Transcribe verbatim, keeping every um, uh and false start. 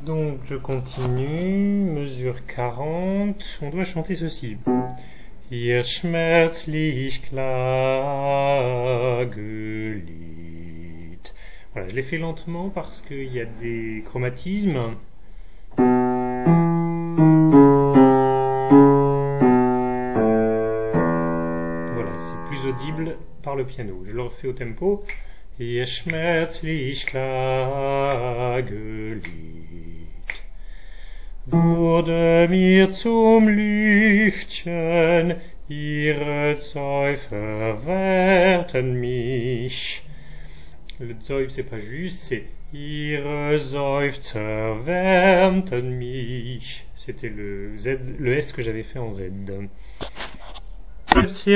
Donc je continue, mesure quarante, on doit chanter ceci. Ihr schmerzlich Klagelied. Voilà, je l'ai fait lentement parce qu'il y a des chromatismes. Voilà, c'est plus audible par le piano. Je le refais au tempo. Ihr schmerzlich Klagelied wurde mir zum Lüftchen, ihre Zeu verwehrten mich. Le Zeu c'est pas juste, c'est ihre Seufzer wärmten mich. C'était le Z, le S que j'avais fait en Z.